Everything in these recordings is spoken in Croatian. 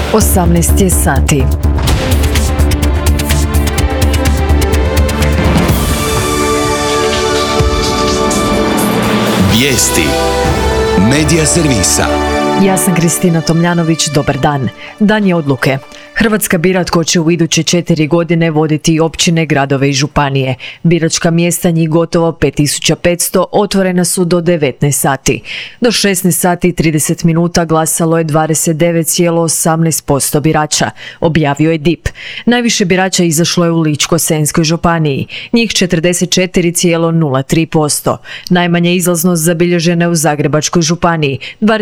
18 je sati. Vijesti Medija servisa. Ja sam Kristina Tomljanović, dobar dan. Dan je odluke. Hrvatska bira tko će u iduće 4 godine voditi općine, gradove i županije. Biračka mjesta, njih gotovo 5500, otvorena su do 19 sati. Do 16 sati i 30 minuta glasalo je 29,18% birača, objavio je DIP. Najviše birača izašlo je u Ličko-senjskoj županiji, njih 44,03%. Najmanja izlaznost zabilježena je u Zagrebačkoj županiji,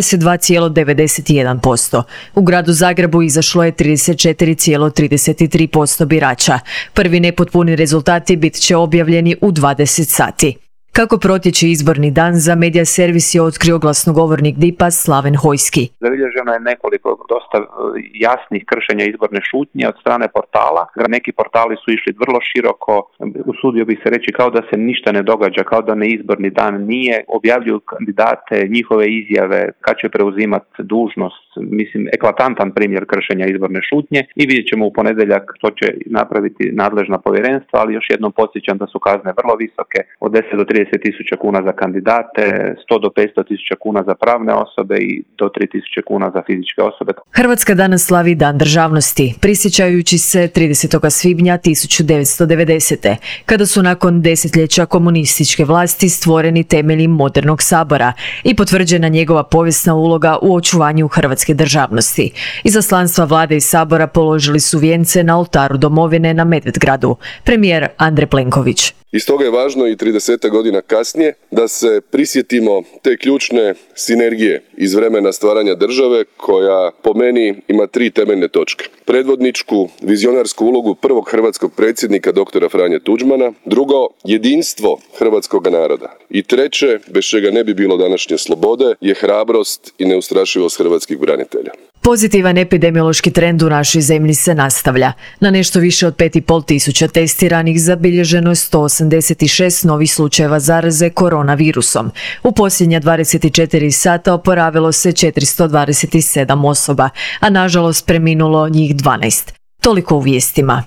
22,91%. U gradu Zagrebu izašlo je 34,33% birača. Prvi nepotpuni rezultati bit će objavljeni u 20 sati. Kako protječe izborni dan, za Medija servis je otkrio glasnogovornik DIP-a Slaven Hojski. Zabilježeno je nekoliko dosta jasnih kršenja izborne šutnje od strane portala. Neki portali su išli vrlo široko, usudio bih se reći kao da se ništa ne događa, kao da ne izborni dan nije. Objavljuju kandidate, njihove izjave, kad će preuzimati dužnost. Mislim, eklatantan primjer kršenja izborne šutnje i vidjet ćemo u ponedjeljak što će napraviti nadležna povjerenstva, ali još jednom podsjećam da su kazne vrlo visoke, od 10 do 30.000 kuna za kandidate, 100 do 500.000 kuna za pravne osobe i do 3.000 kuna za fizičke osobe. Hrvatska danas slavi Dan državnosti, prisjećajući se 30. svibnja 1990. kada su nakon desetljeća komunističke vlasti stvoreni temelji modernog sabora i potvrđena njegova povijesna uloga u očuvanju hrvatske državnosti. Izaslanstva vlade i sabora položili su vijence na oltaru domovine na Medvedgradu. Premijer Andrej Plenković. I stoga je važno i 30 godina kasnije da se prisjetimo te ključne sinergije iz vremena stvaranja države koja po meni ima 3 temeljne točke. Predvodničku, vizionarsku ulogu prvog hrvatskog predsjednika dr. Franje Tuđmana, drugo, jedinstvo hrvatskog naroda i treće, bez čega ne bi bilo današnje slobode, je hrabrost i neustrašivost hrvatskih branitelja. Pozitivan epidemiološki trend u našoj zemlji se nastavlja. Na nešto više od 5.500 testiranih zabilježeno je 186 novih slučajeva zaraze koronavirusom. U posljednja 24 sata oporavilo se 427 osoba, a nažalost preminulo njih 12. Toliko u vijestima.